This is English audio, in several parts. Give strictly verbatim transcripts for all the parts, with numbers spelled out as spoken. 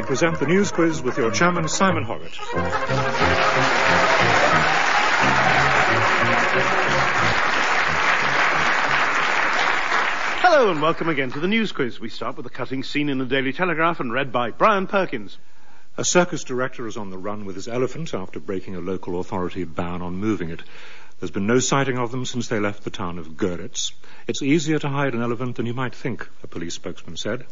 present the News Quiz with your chairman, Simon Hoggart. Hello and welcome again to the News Quiz. We start with a cutting scene in the Daily Telegraph and read by Brian Perkins. A circus director is on the run with his elephant after breaking a local authority ban on moving it. There's been no sighting of them since they left the town of Göritz. It's easier to hide an elephant than you might think, a police spokesman said.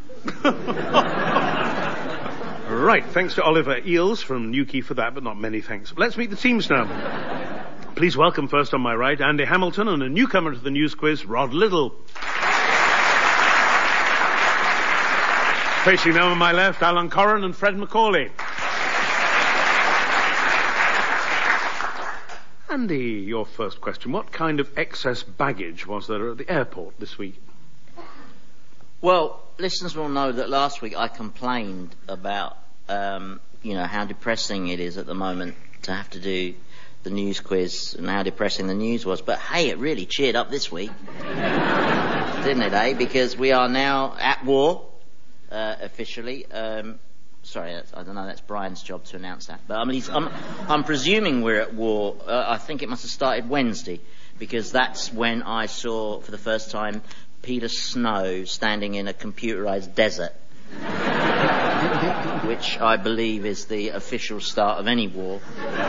Right, thanks to Oliver Eels from Newquay for that, but not many thanks. Let's meet the teams now. Please welcome first on my right, Andy Hamilton, and a newcomer to the News Quiz, Rod Liddle. Facing now on my left, Alan Corran and Fred Macaulay. Andy, your first question. What kind of excess baggage was there at the airport this week? Well, listeners will know that last week I complained about, um, you know, how depressing it is at the moment to have to do the News Quiz and how depressing the news was. But hey, it really cheered up this week. Didn't it, eh? Because we are now at war. Uh, officially, um, sorry, that's, I don't know, that's Brian's job to announce that. But I mean, I'm, I'm presuming we're at war. Uh, I think it must have started Wednesday, because that's when I saw for the first time Peter Snow standing in a computerised desert, which I believe is the official start of any war.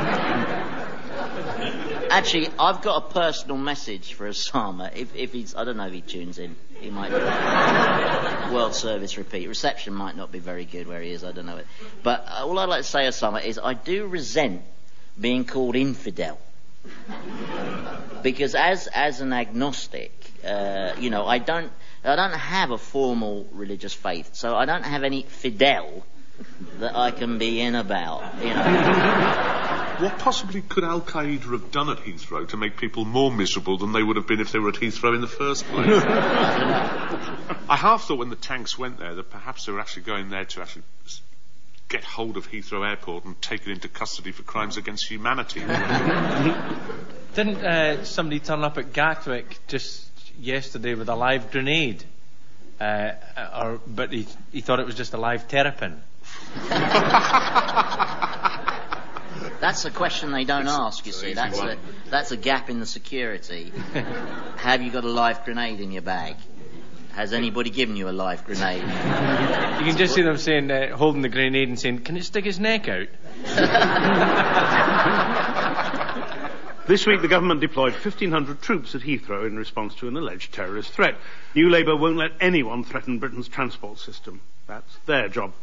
Actually, I've got a personal message for Osama. If, if he's, I don't know if he tunes in. He might. World Service repeat. Reception might not be very good where he is. I don't know it. But uh, all I'd like to say, Osama, is I do resent being called infidel, because as as an agnostic, uh, you know, I don't I don't have a formal religious faith, so I don't have any fidel that I can be in about. You know. What possibly could Al-Qaeda have done at Heathrow to make people more miserable than they would have been if they were at Heathrow in the first place? I half thought when the tanks went there that perhaps they were actually going there to actually get hold of Heathrow Airport and take it into custody for crimes against humanity. Didn't uh, somebody turn up at Gatwick just yesterday with a live grenade? Uh, or, but he, he thought it was just a live terrapin. That's a question they don't ask, you see. That's a, that's a gap in the security. Have you got a live grenade in your bag? Has anybody given you a live grenade? You can just see them saying, uh, holding the grenade and saying, can it stick his neck out? This week the government deployed fifteen hundred troops at Heathrow in response to an alleged terrorist threat. New Labour won't let anyone threaten Britain's transport system. That's their job.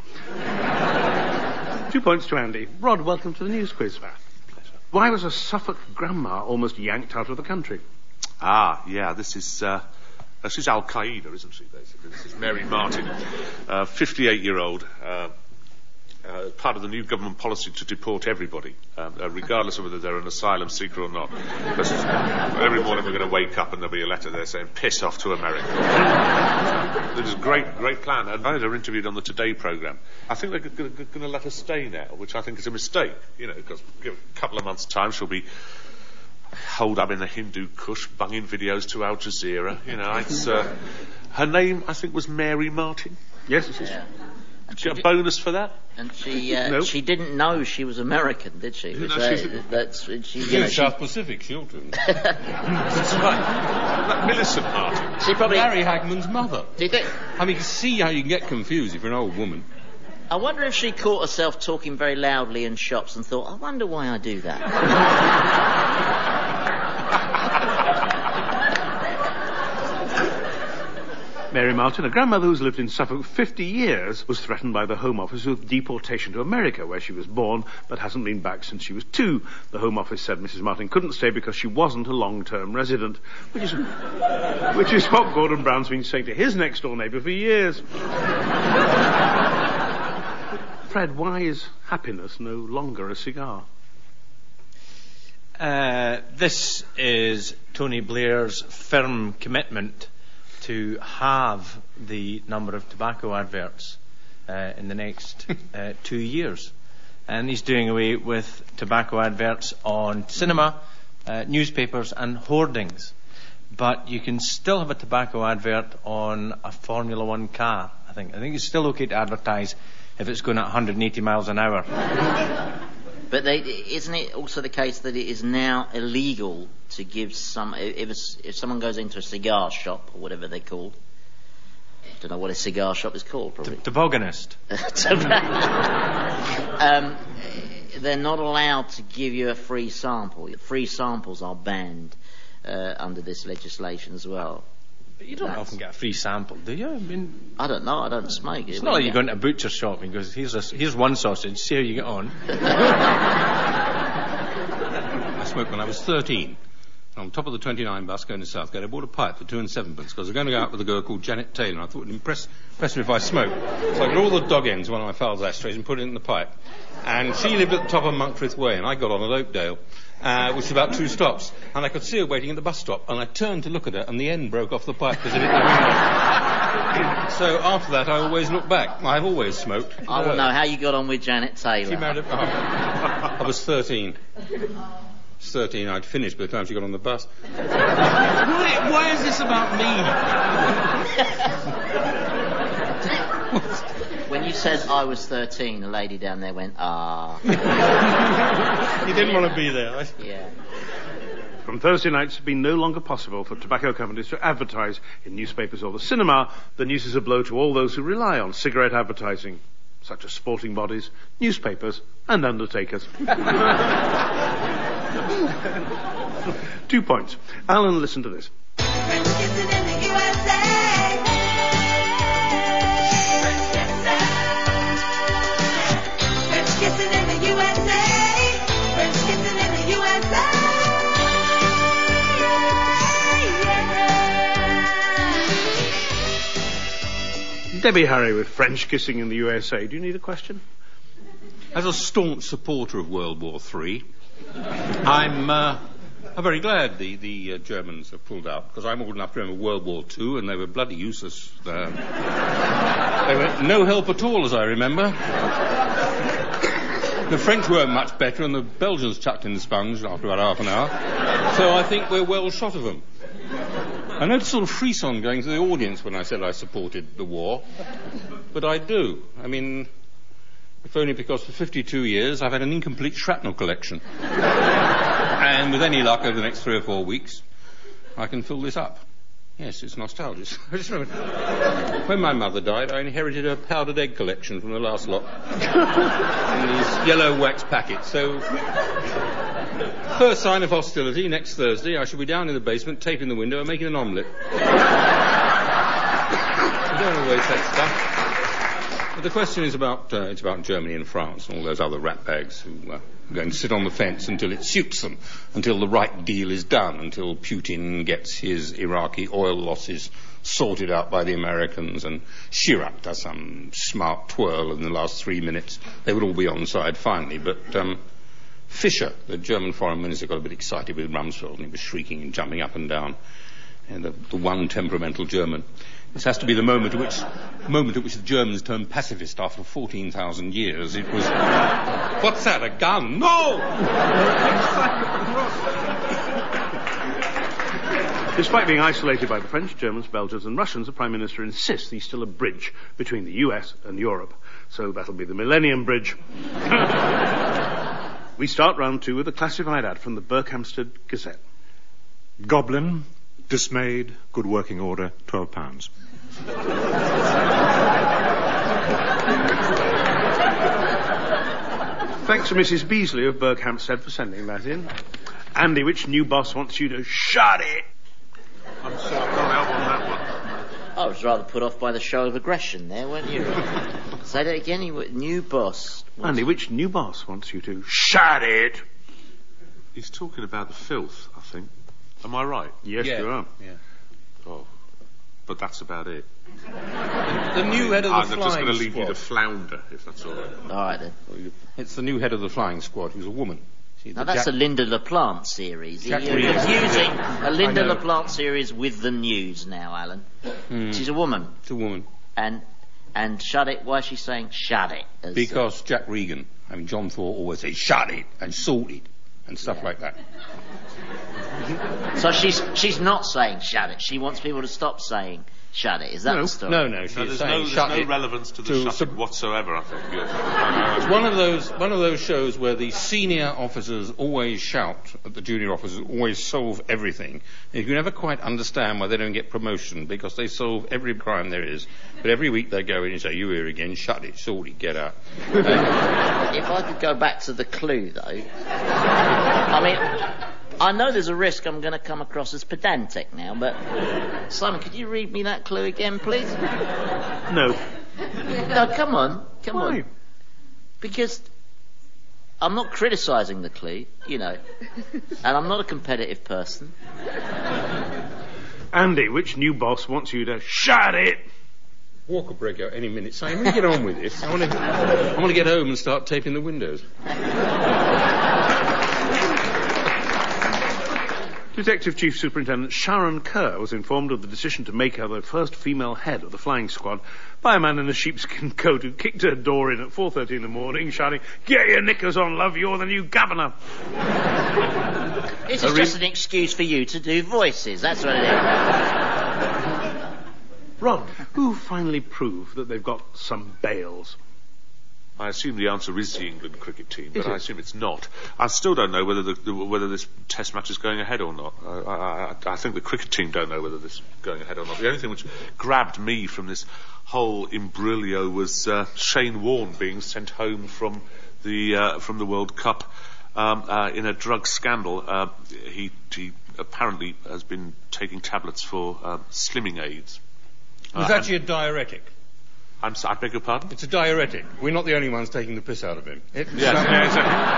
Two points to Andy. Rod, welcome to the News Quiz. Pleasure. Why was a Suffolk grandma almost yanked out of the country? Ah, yeah, this is... Uh Uh, she's Al-Qaeda, isn't she, basically? This is Mary Martin, uh, fifty-eight-year-old, uh, uh, part of the new government policy to deport everybody, um, uh, regardless of whether they're an asylum seeker or not. Because every morning we're going to wake up and there'll be a letter there saying, piss off to America. This is a great, great plan. And I had her interviewed on the Today programme. I think they're going to let her stay now, which I think is a mistake, you know, because in a couple of months' time she'll be holed up in the Hindu Kush, bunging videos to Al Jazeera. You know, it's, uh, her name, I think, was Mary Martin. Yes, it is. Yeah. Did you get a bonus for that? And she uh, Nope. she didn't know she was American, did she? No, Which, no, uh, she's- that's she. She's You know, in she, South Pacific, she'll do. That's right. That Millicent Martin. she probably. Larry Hagman's mother. Do you think? I mean, you can see how you can get confused if you're an old woman. I wonder if she caught herself talking very loudly in shops and thought, I wonder why I do that. Mary Martin, a grandmother who's lived in Suffolk for fifty years, was threatened by the Home Office with deportation to America, where she was born, but hasn't been back since she was two. The Home Office said Missus Martin couldn't stay because she wasn't a long-term resident, which is, which is what Gordon Brown's been saying to his next-door neighbour for years. Fred, why is happiness no longer a cigar? Uh, this is Tony Blair's firm commitment to halve the number of tobacco adverts uh, in the next uh, two years. And he's doing away with tobacco adverts on cinema, uh, newspapers and hoardings. But you can still have a tobacco advert on a Formula One car, I think. I think it's still okay to advertise if it's going at one hundred eighty miles an hour. But they, isn't it also the case that it is now illegal to give some, if, it's, if someone goes into a cigar shop, or whatever they're called, I don't know what a cigar shop is called, probably. Tobogganist. um, they're not allowed to give you a free sample. Free samples are banned uh, under this legislation as well. But you don't That's, often get a free sample, do you? I mean, I don't know. I don't smoke. It's not like you go into a butcher shop and goes, here's, a, here's one sausage, see how you get on. I smoked when I was thirteen. On top of the twenty-nine bus going to Southgate, I bought a pipe for two and sevenpence because I was going to go out with a girl called Janet Taylor, and I thought it would impress, impress me if I smoked. So I got all the dog ends of one of my fowls ashtrays and put it in the pipe. And she lived at the top of Monkfrith Way, and I got on at Oakdale, uh, which is about two stops. And I could see her waiting at the bus stop, and I turned to look at her, and the end broke off the pipe because it hit the window. So after that, I always look back. I've always smoked. I want to know how you got on with Janet Taylor. She married a... Oh. I was thirteen. I was thirteen, I'd finished by the time she got on the bus. Why, why is this about me? When you said I was thirteen, a lady down there went, ah. You didn't want to be there. Yeah. From Thursday nights, it's been no longer possible for tobacco companies to advertise in newspapers or the cinema. The news is a blow to all those who rely on cigarette advertising, such as sporting bodies, newspapers, and undertakers. Two points. Alan, listen to this. Debbie Harry with French kissing in the U S A. Do you need a question? As a staunch supporter of World War Three, I'm, uh, I'm very glad the, the uh, Germans have pulled out, because I'm old enough to remember World War Two, and they were bloody useless. Uh, they were no help at all, as I remember. The French weren't much better, and the Belgians chucked in the sponge after about half an hour. So I think we're well shot of them. I noticed sort of frisson going to the audience when I said I supported the war, but I do. I mean, if only because for fifty-two years I've had an incomplete shrapnel collection. And with any luck over the next three or four weeks, I can fill this up. Yes, it's nostalgic. I just remember, when my mother died, I inherited her powdered egg collection from the last lot in these yellow wax packets. So, first sign of hostility, next Thursday, I shall be down in the basement, taping the window and making an omelette. I don't always take stuff. But the question is about, uh, it's about Germany and France and all those other ratbags who uh, are going to sit on the fence until it suits them, until the right deal is done, until Putin gets his Iraqi oil losses sorted out by the Americans and Chirac does some smart twirl in the last three minutes. They would all be on side finally, but um, Fischer, the German foreign minister, got a bit excited with Rumsfeld and he was shrieking and jumping up and down. And the, the one temperamental German. This has to be the moment at which, moment at which the Germans turned pacifist after fourteen thousand years. It was, what's that, a gun? No! Despite being isolated by the French, Germans, Belgians and Russians, the Prime Minister insists he's still a bridge between the U S and Europe. So that'll be the Millennium Bridge. We start round two with a classified ad from the Berkhamsted Gazette. Goblin, dismayed, good working order, twelve pounds. Thanks to Missus Beasley of Berkhamsted for sending that in. Andy, which new boss wants you to shut it? I'm sorry, I can't help on that one. I was rather put off by the show of aggression there, weren't you? Say that again, you new boss. Andy, which new boss wants you to shut it? He's talking about the filth, I think. Am I right? Yes, Yeah. you are. Yeah. Oh, but that's about it. The new head of the I'm flying just going to leave squad. you to flounder, if that's all right. All right then. It's the new head of the flying squad, who's a woman. See, Now the that's Jack- a Linda LaPlante series. Jack You're Reed. confusing a Linda I know. LaPlante series with the news now, Alan. Hmm. She's a woman. It's a woman. And and shut it. Why is she saying shut it? As, uh, Because Jack Regan, I mean, John Thorpe always says, shut it, and sort it, and stuff Yeah. like that. So she's she's not saying shut it. She wants people to stop saying shut it. Is that No. the story? No, no, she's No, there's saying no, there's shut no it. relevance to the to shut sub- it whatsoever, I think. It's one of those one of those shows where the senior officers always shout at the junior officers, always solve everything. And you never quite understand why they don't get promotion, because they solve every crime there is. But every week they go in and say, "You here again? Shut it, Salty, get out." If I could go back to the clue, though, I mean, I know there's a risk I'm going to come across as pedantic now, but Simon, could you read me that clue again, please? No. No, come on, come Why? on. Because I'm not criticising the clue, you know, and I'm not a competitive person. Andy, which new boss wants you to shut it? Walker break out any minute. Simon, we get on with this. I want to I want to get home and start taping the windows. Detective Chief Superintendent Sharon Kerr was informed of the decision to make her the first female head of the flying squad by a man in a sheepskin coat who kicked her door in at four thirty in the morning, shouting, "Get your knickers on, love, you're the new governor." This is just an excuse for you to do voices, that's what it is. Ron, who finally proved that they've got some bails? I assume the answer is the England cricket team, but Is I it? assume it's not. I still don't know whether the, the, whether this Test match is going ahead or not. I, I, I think the cricket team don't know whether this is going ahead or not. The only thing which grabbed me from this whole imbroglio was uh, Shane Warne being sent home from the uh, from the World Cup um, uh, in a drug scandal. Uh, he, he apparently has been taking tablets for uh, slimming aids. It was Uh, actually a diuretic. I'm so, I beg your pardon? It's a diuretic. We're not the only ones taking the piss out of him. It's, Yes, uh, yeah,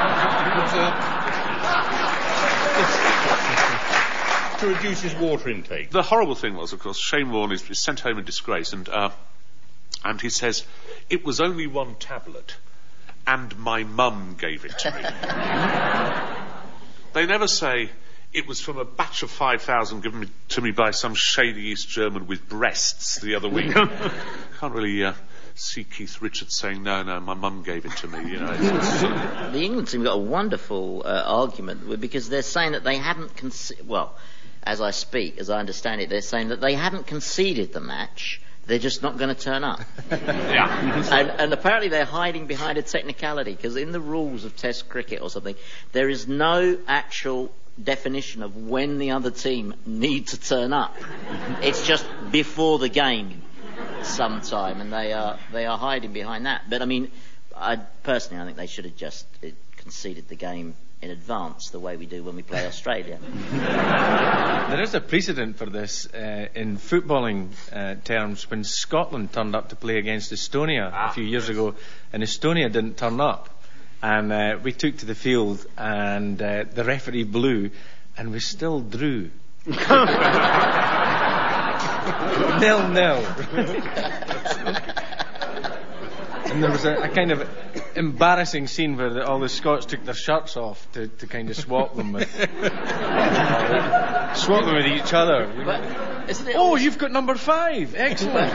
exactly. it's, uh, to reduce his water intake. The horrible thing was, of course, Shane Warne is, is sent home in disgrace, and uh, and he says, "It was only one tablet, and my mum gave it to me." They never say, "It was from a batch of five thousand given me, to me by some shady East German with breasts the other week." Can't really uh, see Keith Richards saying, "No, no, my mum gave it to me." You know, it's, it's, The England team got a wonderful uh, argument with- because they're saying that they haven't conce- well, as I speak, as I understand it, they're saying that they haven't conceded the match. They're just not going to turn up. yeah. and, and apparently they're hiding behind a technicality, because in the rules of Test cricket or something, there is no actual definition of when the other team need to turn up. It's just before the game sometime, and they are they are hiding behind that. But I mean, I personally I think they should have just uh, conceded the game in advance, the way we do when we play Australia. There is a precedent for this uh, in footballing uh, terms when Scotland turned up to play against Estonia Ah, a few years yes. ago, and Estonia didn't turn up. And uh, we took to the field, and uh, the referee blew, and we still drew. Nil nil. And there was a, a kind of embarrassing scene where the, all the Scots took their shirts off to, to kind of swap them with swap them with each other. But isn't it Oh, always- you've got number five. Excellent.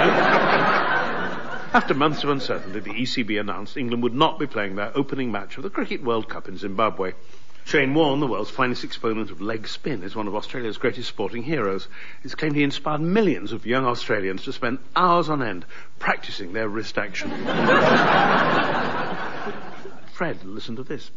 After months of uncertainty, the E C B announced England would not be playing their opening match of the Cricket World Cup in Zimbabwe. Shane Warne, the world's finest exponent of leg spin, is one of Australia's greatest sporting heroes. It's claimed he inspired millions of young Australians to spend hours on end practicing their wrist action. Fred, listen to this.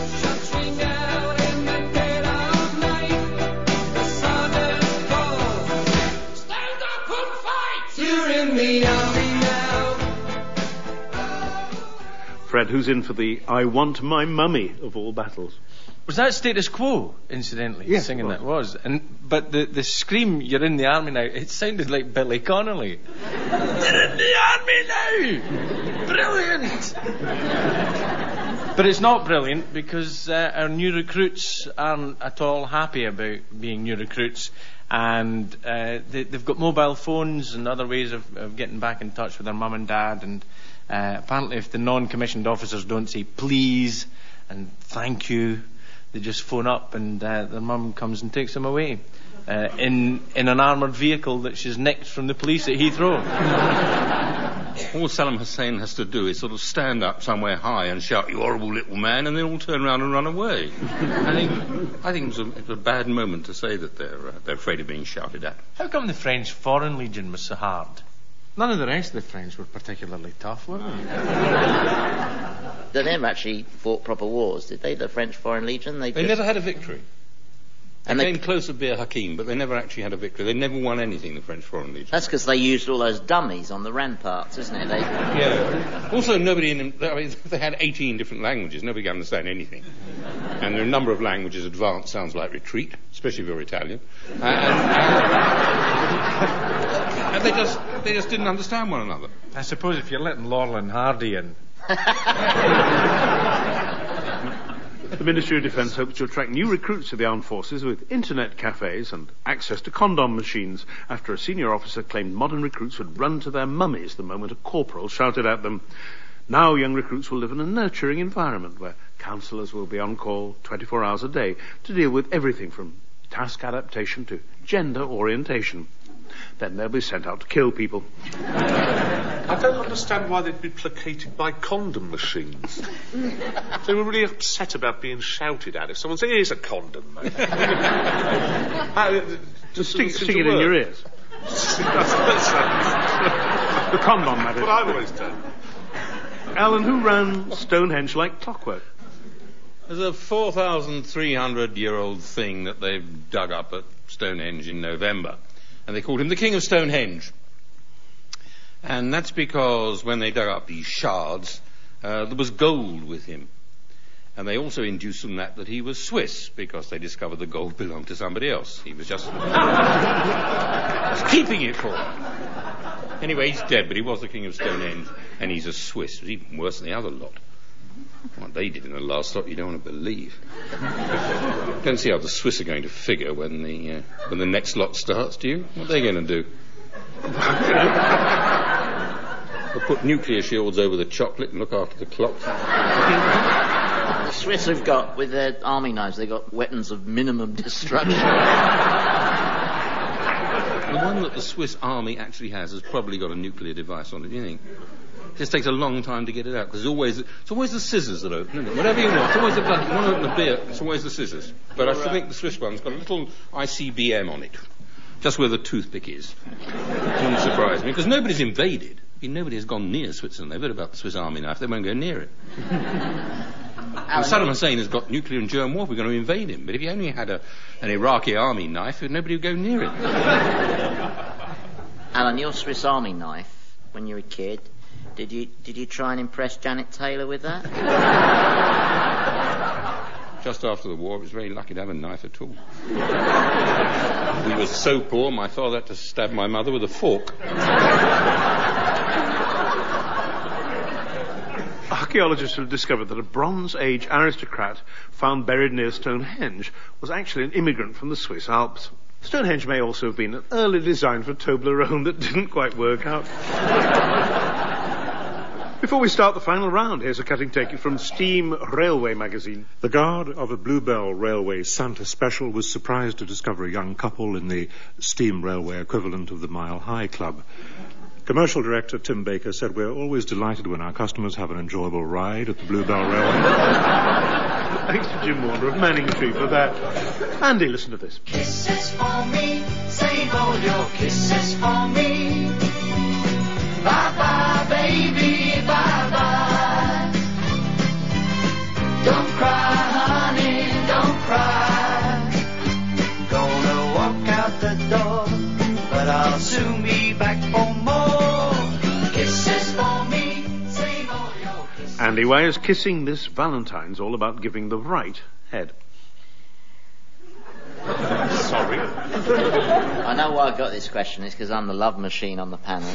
Fred, who's in for the I Want My Mummy of all battles? Was that Status Quo, incidentally, Yes, singing it that was? And but the the scream, "You're in the army now," it sounded like Billy Connolly. You're in the army now! Brilliant! But it's not brilliant, because uh, our new recruits aren't at all happy about being new recruits, and uh, they, they've got mobile phones and other ways of, of getting back in touch with their mum and dad, and uh, apparently if the non-commissioned officers don't say please and thank you, they just phone up, and uh, their mum comes and takes them away uh, in in an armoured vehicle that she's nicked from the police at Heathrow. all Saddam Hussein has to do is sort of stand up somewhere high and shout, "You horrible little man," and then all turn around and run away. I think, I think it was a, it was a bad moment to say that they're, uh, they're afraid of being shouted at. How come the French Foreign Legion was so hard? None of the rest of the French were particularly tough, were they? They never actually fought proper wars, did they? The French Foreign Legion? They, They just... never had a victory. They And they- came close to Bir Hakeem, but they never actually had a victory. They never won anything, the French Foreign Legion. That's because they used all those dummies on the ramparts, isn't it? They... Yeah. Also, nobody in them, I mean, they had eighteen different languages. Nobody could understand anything. And there are a number of languages. Advanced sounds like retreat, especially if you're Italian. And, and, and they just they just didn't understand one another. I suppose if you're letting Laurel and Hardy in. The Ministry of Defence hopes to attract new recruits to the armed forces with internet cafes and access to condom machines after a senior officer claimed modern recruits would run to their mummies the moment a corporal shouted at them. Now young recruits will live in a nurturing environment where counsellors will be on call twenty-four hours a day to deal with everything from task adaptation to gender orientation. Then they'll be sent out to kill people. I don't understand why they'd be placated by condom machines. They were really upset about being shouted at. If someone said, "Here's a condom, mate." How, Just stick, stick it in your ears. that's, that's, The condom, that that's is. what I've always done. Alan, who ran Stonehenge like clockwork? There's a four thousand three hundred year old thing that they've dug up at Stonehenge in November. And they called him the King of Stonehenge. And that's because when they dug up these shards, uh, there was gold with him. And they also induced from that that he was Swiss, because they discovered the gold belonged to somebody else. He was just, just keeping it for him. Anyway, he's dead, but he was the King of Stonehenge, and he's a Swiss. It was even worse than the other lot. What they did in the last lot, you don't want to believe. Don't see how the Swiss are going to figure when the uh, when the next lot starts, do you? What are they going to do? They'll put nuclear shields over the chocolate and look after the clocks. The Swiss have got, with their army knives, they've got weapons of minimum destruction. The one that the Swiss army actually has has probably got a nuclear device on it, do you think? It just takes a long time to get it out, because it's always, it's always the scissors that open, isn't it? Whatever you want, it's always the blood. You want to open a beer, it's always the scissors. But I still think the Swiss one's got a little I C B M on it, just where the toothpick is. Wouldn't surprise me, because nobody's invaded. I mean, nobody has gone near Switzerland. They've heard about the Swiss army knife. They won't go near it. And Saddam Hussein has got nuclear and germ war. We're going to invade him. But if he only had a, an Iraqi army knife, nobody would go near it. Alan, your Swiss Army knife, when you were a kid, did you did you try and impress Janet Taylor with that? Just after the war, it was very lucky to have a knife at all. We were so poor, my father had to stab my mother with a fork. Archaeologists have discovered that a Bronze Age aristocrat found buried near Stonehenge was actually an immigrant from the Swiss Alps. Stonehenge may also have been an early design for Toblerone that didn't quite work out. Before we start the final round, here's a cutting taken from Steam Railway magazine. The guard of a Bluebell Railway Santa Special was surprised to discover a young couple in the steam railway equivalent of the Mile High Club. Commercial director Tim Baker said, "We're always delighted when our customers have an enjoyable ride at the Bluebell Railway." Thanks to Jim Warner of Manning Tree for that. Andy, listen to this. Kisses for me, save all your kisses for me. Bye-bye, baby, bye-bye. Don't cry, honey, don't cry. Gonna walk out the door, but I'll soon be back for more. Kisses for me, save all your kisses. Andy, why is kissing this Valentine's all about giving the right head? Sorry. I know why I got this question. It's because I'm the love machine on the panel.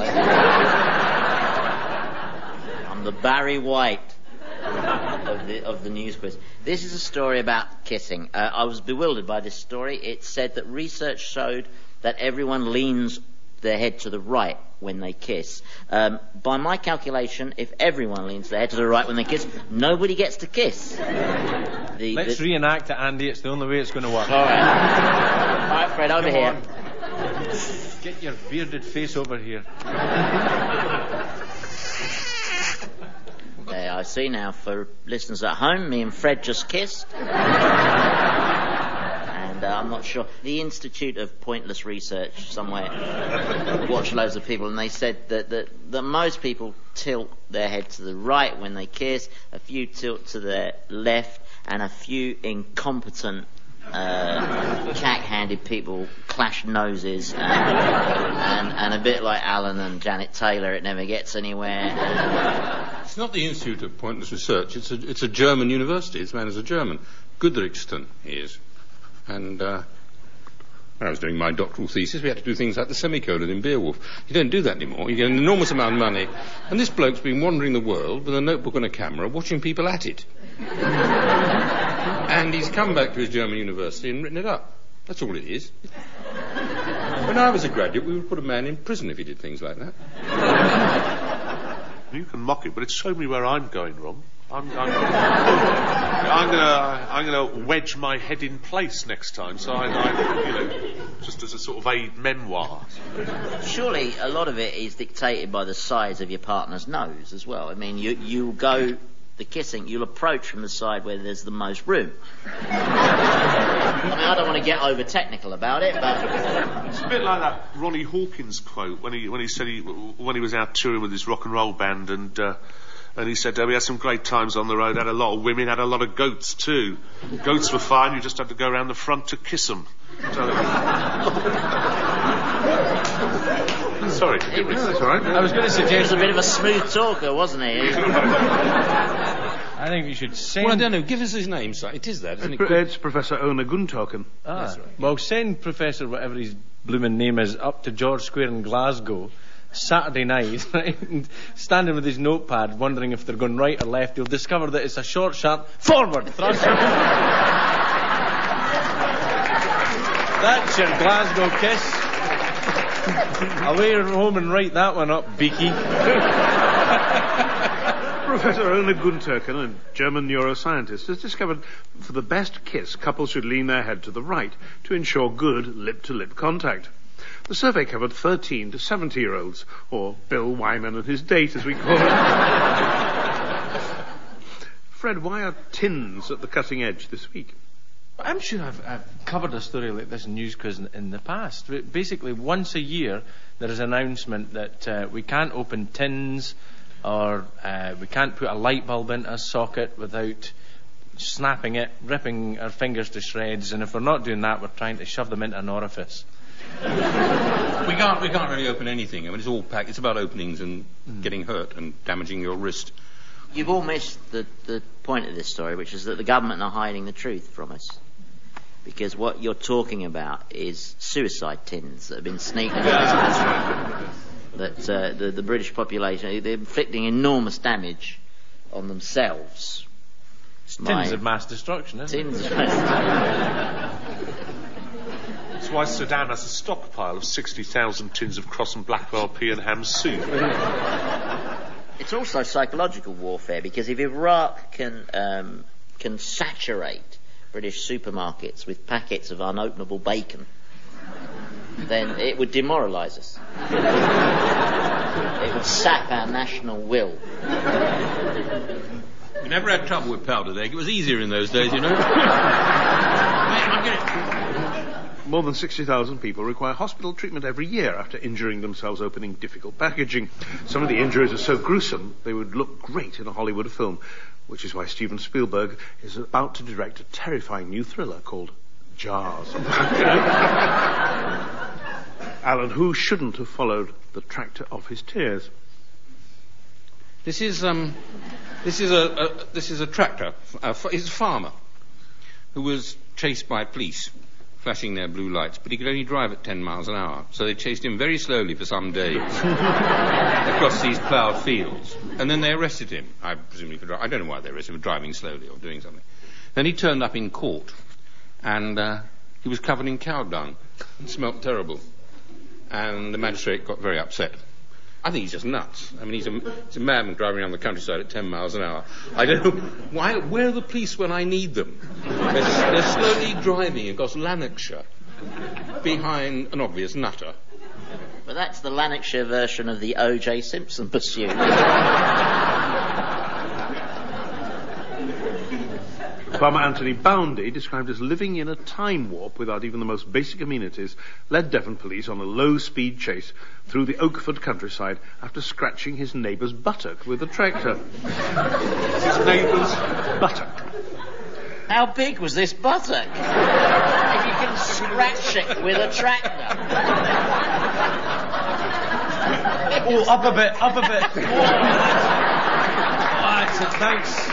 I'm the Barry White of the of the news quiz. This is a story about kissing. Uh, I was bewildered by this story. It said that research showed that everyone leans their head to the right when they kiss. Um, by my calculation, if everyone leans their head to the right when they kiss, nobody gets to kiss. The, Let's the... reenact it, Andy. It's the only way it's going to work. All right. All right, Fred, over Come here. on. Get your bearded face over here. see now, for listeners at home, me and Fred just kissed. And uh, I'm not sure. The Institute of Pointless Research somewhere watched loads of people, and they said that, that, that most people tilt their head to the right when they kiss, a few tilt to their left, and a few incompetent uh, cack-handed people clash noses, and, and, and a bit like Alan and Janet Taylor, it never gets anywhere. It's not the Institute of Pointless Research, it's a, it's a German university. This man is a German. Goodrichston, he is. And uh, when I was doing my doctoral thesis, we had to do things like the semicolon in Beowulf. You don't do that anymore. You get an enormous amount of money. And this bloke's been wandering the world with a notebook and a camera, watching people at it. And he's come back to his German university and written it up. That's all it is. When I was a graduate, we would put a man in prison if he did things like that. You can mock it, but it showed me where I'm going wrong. I'm, I'm, I'm gonna, I'm gonna wedge my head in place next time. So I, I, you know, just as a sort of a memoir. Surely a lot of it is dictated by the size of your partner's nose as well. I mean, you you go the kissing, you'll approach from the side where there's the most room. I mean, I don't want to get over technical about it, but it's a bit like that Ronnie Hawkins quote when he when he said he when he was out touring with his rock and roll band, and uh, and he said, oh, we had some great times on the road, had a lot of women, had a lot of goats too. Goats were fine, you just had to go around the front to kiss them. So, sorry. it was, That's all right. I was going to he was suggest a bit of a smooth talker, wasn't he? I think you should send... Well, I don't know. Give us his name, sir. It is that, isn't it? It's Professor Ona Guntoken. Ah, That's right. well, send Professor whatever his blooming name is up to George Square in Glasgow Saturday night, right, and standing with his notepad wondering if they're going right or left. You'll discover that it's a short, sharp forward thrust. That's your Glasgow kiss. Away home and write that one up, Beaky. Professor Ona Guntoken, a German neuroscientist, has discovered for the best kiss, couples should lean their head to the right to ensure good lip-to-lip contact. The survey covered thirteen to seventy-year-olds, or Bill Wyman and his date, as we call it. Fred, why are tins at the cutting edge this week? I'm sure I've, I've covered a story like this in News Quiz in, in the past. Basically, once a year, there is an announcement that uh, we can't open tins, or uh, we can't put a light bulb into a socket without snapping it, ripping our fingers to shreds, and if we're not doing that, we're trying to shove them into an orifice. we can't we can't really open anything. I mean, it's all packed. It's about openings and mm. getting hurt and damaging your wrist. You've all missed the, the point of this story, which is that the government are hiding the truth from us. Because what you're talking about is suicide tins that have been sneaking into this country. That uh, the, the British population, they're inflicting enormous damage on themselves. It's My tins of mass destruction, isn't tins it? of mass destruction. That's why Saddam has a stockpile of sixty thousand tins of Cross and Blackwell pea and ham soup. It's also psychological warfare, because if Iraq can um, can saturate British supermarkets with packets of unopenable bacon, then it would demoralise us. It would sap our national will. We never had trouble with powdered egg. It was easier in those days, you know. I'm getting... More than sixty thousand people require hospital treatment every year after injuring themselves opening difficult packaging. Some of the injuries are so gruesome they would look great in a Hollywood film, which is why Steven Spielberg is about to direct a terrifying new thriller called Jars. Alan, who shouldn't have followed the tractor of his tears? This is um, this is a, a this is a tractor. A, it's a farmer who was chased by police, flashing their blue lights, but he could only drive at ten miles an hour, so they chased him very slowly for some days across these ploughed fields, and then they arrested him. I presumably for dri- I don't know why they arrested him, for driving slowly or doing something. Then he turned up in court, and uh, he was covered in cow dung. It smelt terrible, and the magistrate got very upset. I think he's just nuts. I mean, he's a, he's a madman driving around the countryside at ten miles an hour. I don't know why. Where are the police when I need them? They're, they're slowly driving across Lanarkshire behind an obvious nutter. But that's the Lanarkshire version of the O J Simpson pursuit. Farmer Anthony Boundy, described as living in a time warp without even the most basic amenities, led Devon police on a low-speed chase through the Oakford countryside after scratching his neighbour's buttock with a tractor. His neighbour's buttock. How big was this buttock? If you can scratch it with a tractor. Oh, up a bit, up a bit. Oh, that's it, thanks.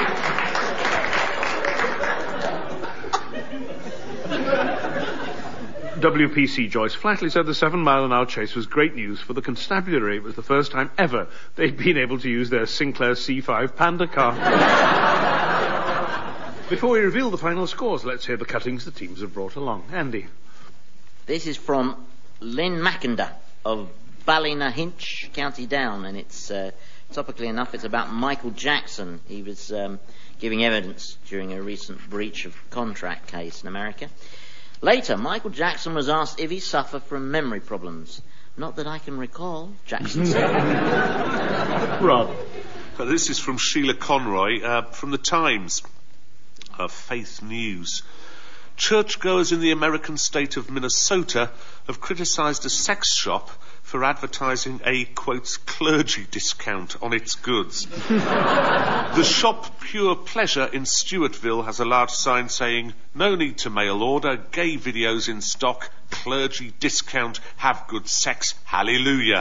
W P C Joyce Flatley said the seven mile an hour chase was great news for the constabulary. It was the first time ever they'd been able to use their Sinclair C five Panda car. Before we reveal the final scores, let's hear the cuttings the teams have brought along. Andy. This is from Lynn Mackender of Ballynahinch, County Down, and it's uh, topically enough, it's about Michael Jackson. He was um, giving evidence during a recent breach of contract case in America. Later, Michael Jackson was asked if he suffered from memory problems. Not that I can recall, Jackson said. Rob. Uh, this is from Sheila Conroy uh, from the Times. Uh, Faith News. Churchgoers in the American state of Minnesota have criticised a sex shop for advertising a, quote, clergy discount on its goods. The shop Pure Pleasure in Stewartville has a large sign saying, no need to mail order, gay videos in stock, clergy discount, have good sex, hallelujah.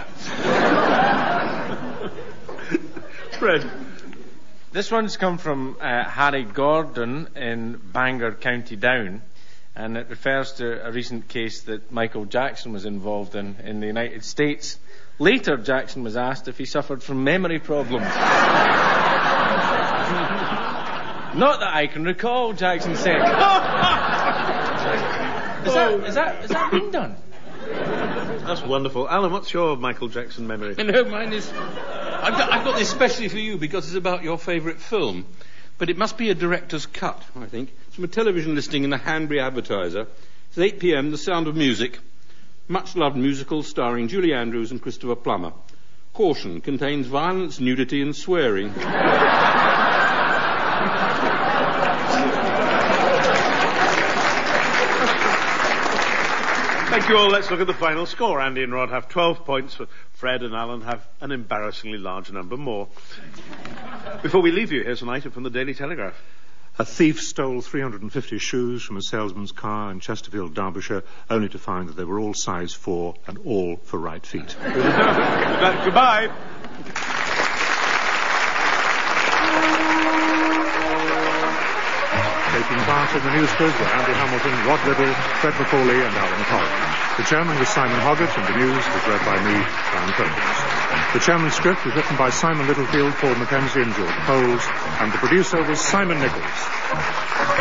Fred. This one's come from uh, Harry Gordon in Bangor, County Down, and it refers to a recent case that Michael Jackson was involved in in the United States. Later, Jackson was asked if he suffered from memory problems. Not that I can recall, Jackson said. is, that, is, that, is that been done? That's wonderful. Alan, what's your Michael Jackson memory? No, mine is... I've got, I've got this especially for you because it's about your favourite film. But it must be a director's cut, I think. It's from a television listing in the Hanbury Advertiser. It's eight p.m, The Sound of Music. Much-loved musical starring Julie Andrews and Christopher Plummer. Caution, contains violence, nudity and swearing. Thank you all. Let's look at the final score. Andy and Rod have twelve points. Fred and Alan have an embarrassingly large number more. Before we leave you, here's an item from the Daily Telegraph. A thief stole three hundred fifty shoes from a salesman's car in Chesterfield, Derbyshire, only to find that they were all size four and all for right feet. Goodbye. Taking part in the news quiz were Andy Hamilton, Rod Riddle, Fred Macaulay and Alan Collins. The chairman was Simon Hoggett and the news was read by me, Brian Collins. The chairman's script was written by Simon Littlefield, Paul Mackenzie and George Coles, and the producer was Simon Nichols.